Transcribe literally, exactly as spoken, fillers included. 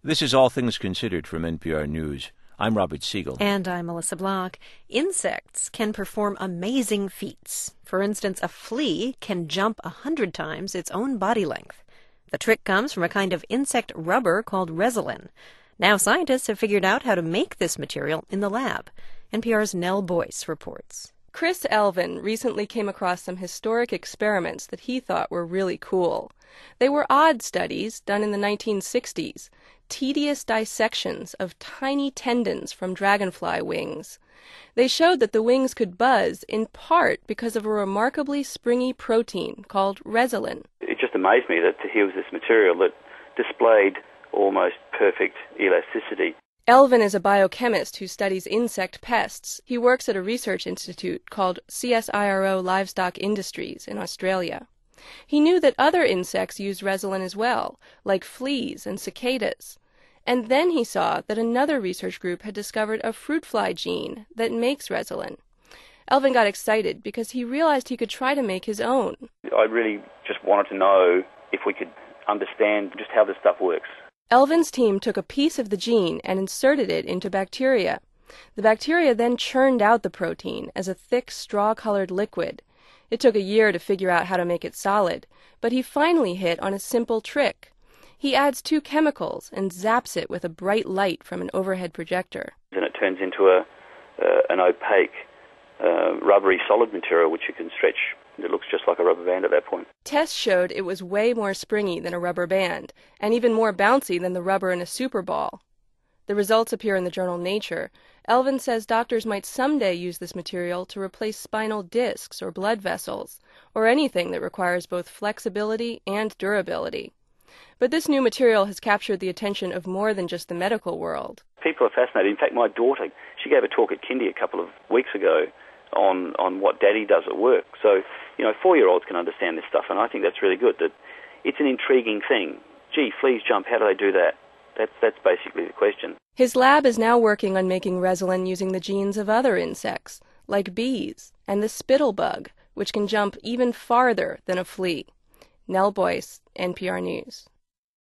This is All Things Considered from N P R News. I'm Robert Siegel. And I'm Melissa Block. Insects can perform amazing feats. For instance, a flea can jump a hundred times its own body length. The trick comes from a kind of insect rubber called Resolin. Now scientists have figured out how to make this material in the lab. N P R's Nell Boyce reports. Chris Elvin recently came across some historic experiments that he thought were really cool. They were odd studies done in the nineteen sixties, tedious dissections of tiny tendons from dragonfly wings. They showed that the wings could buzz in part because of a remarkably springy protein called Resolin. It just amazed me that here was this material that displayed almost perfect elasticity. Elvin is a biochemist who studies insect pests. He works at a research institute called C S I R O Livestock Industries in Australia. He knew that other insects use Resolin as well, like fleas and cicadas. And then he saw that another research group had discovered a fruit fly gene that makes Resolin. Elvin got excited because he realized he could try to make his own. I really just wanted to know if we could understand just how this stuff works. Elvin's team took a piece of the gene and inserted it into bacteria. The bacteria then churned out the protein as a thick straw-colored liquid. It took a year to figure out how to make it solid, but he finally hit on a simple trick. He adds two chemicals and zaps it with a bright light from an overhead projector. And it turns into a uh, an opaque, uh, rubbery solid material which you can stretch. It looks just like a rubber band at that point. Tests showed it was way more springy than a rubber band, and even more bouncy than the rubber in a super ball. The results appear in the journal Nature. Elvin says doctors might someday use this material to replace spinal discs or blood vessels, or anything that requires both flexibility and durability. But this new material has captured the attention of more than just the medical world. People are fascinated. In fact, my daughter, she gave a talk at Kindy a couple of weeks ago on, on what Daddy does at work. So, you know, four-year-olds can understand this stuff, and I think that's really good. That it's an intriguing thing. Gee, fleas jump, how do they do that? That's, that's basically the question. His lab is now working on making Resolin using the genes of other insects, like bees and the spittlebug, which can jump even farther than a flea. Nell Boyce, N P R News.